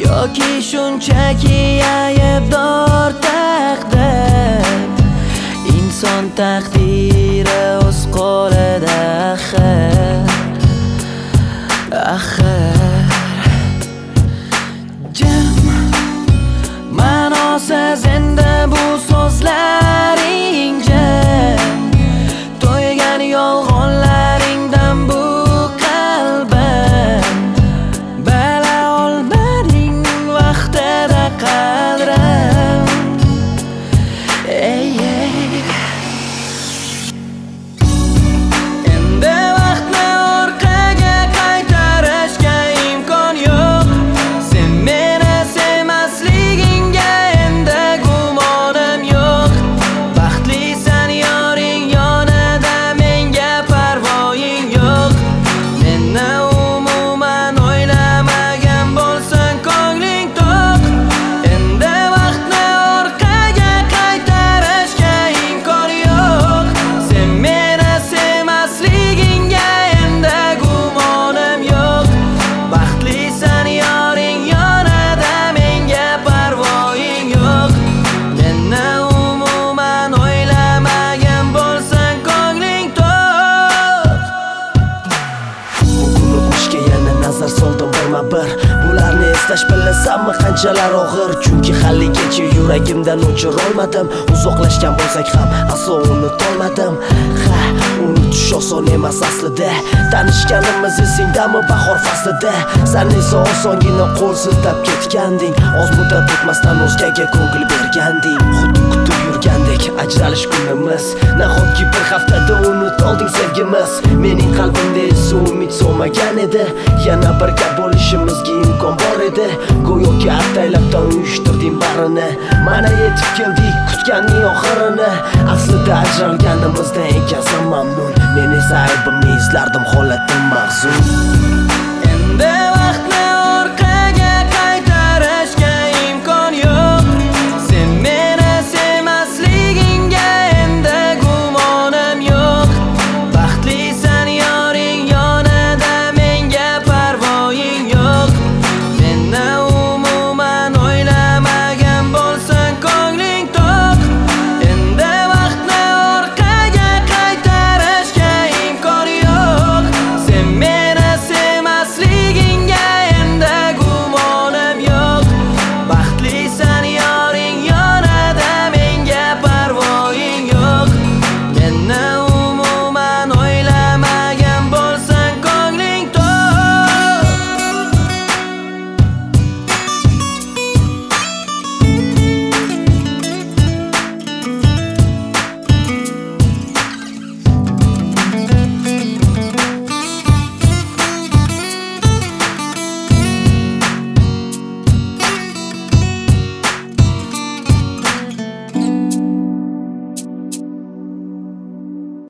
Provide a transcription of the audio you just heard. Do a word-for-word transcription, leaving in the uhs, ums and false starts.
yoki shunchaki aybdor taqdir. Inson taqdiri o'z qo'lida axir, axir. Jam ma'nosiz endi bu so'zlaring jam, to'ygan yolg'onlaringdan bu qalbim. Bala olmading vaqtida qadrim. Ey ey, endi vaqtni orqaga qaytarishga imkon yo'q. Sen meni sevmasligingga endi gumonim yo'q. Baxtlisan yoring yonida, menga parvoying yo'q. Meni umuman o'ylamagan bo'lsang ko'ngling to'q. Endi vaqtni orqaga qaytarishga imkon yo'q. Sen meni sevmasligingga endi gumonim yo'q. Baxtlisan yoring yonida, menga parvoying yo'q. Meni umuman o'ylamagan bo'lsang ko'ngling to'q. Bugun o'tmishga yana nazar soldim birma-bir. Bularni eslash bilasanmi qanchalar og'ir? Chunki haligacha yuragimdan o'chirolmadim. Uzoqlashgan bo'lsak ham aslo unutolmadim. Ha, unutish oson emas aslida. Tanishganimiz esingdami bahor faslida? Sen esa osongina qo'l siltab ketganding. Oz muddat o'tmasdan o'zgaga ko'ngil berganding. Xuddi kutib yurgandek ajralish kunimiz. Nahotki bir haftada unut olding sevgimiz. Mening qalbimda esa umid so'magan edi. Yana birga bo'lishimizga imkon bor edi. Go'yoki ataylabdan uyushtirding barini. Mana yetib keldik kutganning oxirini. Aslida ajralganimizdan ekansan mamnun. Men esa aybimni izlardim holatim mahzun.